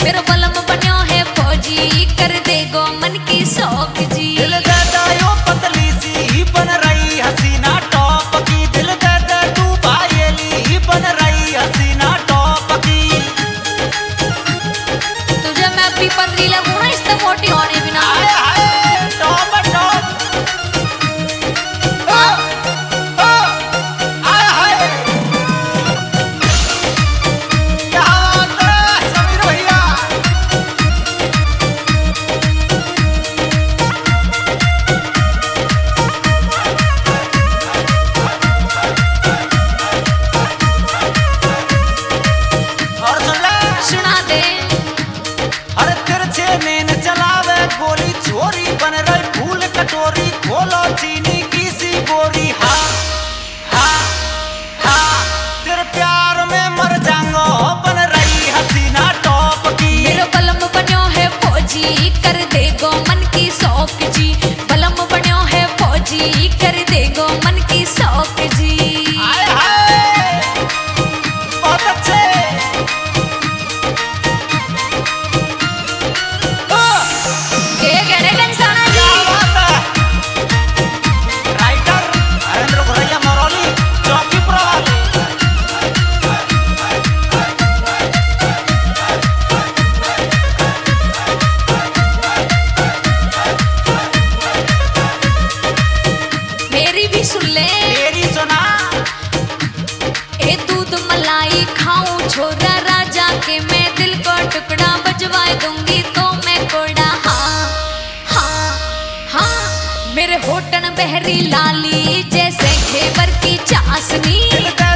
मेरा बलम बन्यो है फौजी कर देगो मन की शौक जी। दिल दे दे यो पतली सी बन रही हसीना टॉप की, दिल दे दे तू पायली बन रही हसीना टॉप की। तुझे मैं भी पतली लगूं ना इससे मोटी होने बिना। हाय हाय टॉप टॉप हाय हाय क्या बात है समीर भैया। और सुन ले सुना दे अरे तिरछे नैन चलावे गोली चोरी बन रही फूल कटोरी, खोलो चीनी की सी गोरी। हाँ हाँ हाँ तेरे प्यार में मर जाऊंगा बन रही हसीना टॉप की। मेरा बलम बन्यो है फौजी कर देगो मन की शौक जी। बलम बन्यो है फौजी कर देगो मन की शौक जी। हाय हाय बहुत अच्छे। के गड़े गंसाना जी। क्या बात है राइटर हरेंद्र भरैया मरौली चौकी प्रवासी। मेरी भी सुन ले तेरी सुना ए दूध मलाई खाऊं छोरा राजा के मैं दिल को टुकड़ा बजवा दूंगी तो मैं कोड़ा। हाँ हाँ हाँ मेरे होठन बहरी लाली जैसे घेवर की चाशनी। दिल दे